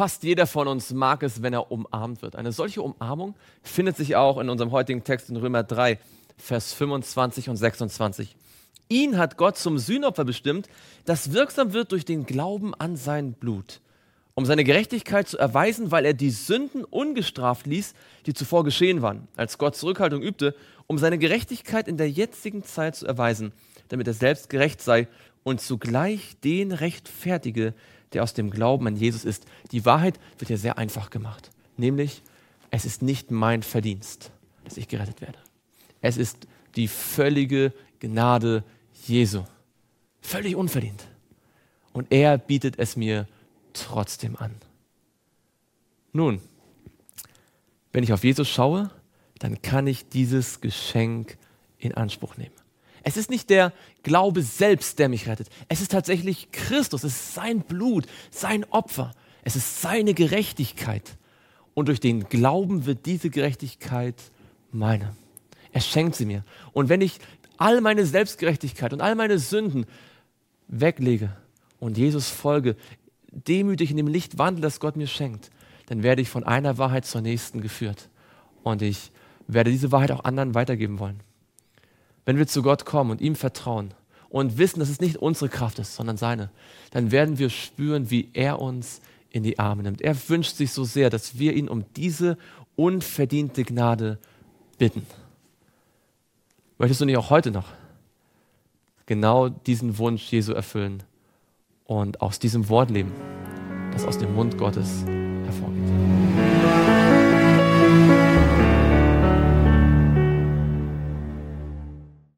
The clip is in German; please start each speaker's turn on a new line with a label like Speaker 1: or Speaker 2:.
Speaker 1: Fast jeder von uns mag es, wenn er umarmt wird. Eine solche Umarmung findet sich auch in unserem heutigen Text in Römer 3, Vers 25 und 26. Ihn hat Gott zum Sühnopfer bestimmt, das wirksam wird durch den Glauben an sein Blut, um seine Gerechtigkeit zu erweisen, weil er die Sünden ungestraft ließ, die zuvor geschehen waren, als Gott Zurückhaltung übte, um seine Gerechtigkeit in der jetzigen Zeit zu erweisen, damit er selbst gerecht sei und zugleich den rechtfertige, der aus dem Glauben an Jesus ist. Die Wahrheit wird hier sehr einfach gemacht, nämlich es ist nicht mein Verdienst, dass ich gerettet werde. Es ist die völlige Gnade Jesu, völlig unverdient. Und er bietet es mir trotzdem an. Nun, wenn ich auf Jesus schaue, dann kann ich dieses Geschenk in Anspruch nehmen. Es ist nicht der Glaube selbst, der mich rettet. Es ist tatsächlich Christus. Es ist sein Blut, sein Opfer. Es ist seine Gerechtigkeit. Und durch den Glauben wird diese Gerechtigkeit meine. Er schenkt sie mir. Und wenn ich all meine Selbstgerechtigkeit und all meine Sünden weglege und Jesus folge, demütig in dem Licht wandle, das Gott mir schenkt, dann werde ich von einer Wahrheit zur nächsten geführt. Und ich werde diese Wahrheit auch anderen weitergeben wollen. Wenn wir zu Gott kommen und ihm vertrauen und wissen, dass es nicht unsere Kraft ist, sondern seine, dann werden wir spüren, wie er uns in die Arme nimmt. Er wünscht sich so sehr, dass wir ihn um diese unverdiente Gnade bitten. Möchtest du nicht auch heute noch genau diesen Wunsch Jesu erfüllen und aus diesem Wort leben, das aus dem Mund Gottes hervorgeht?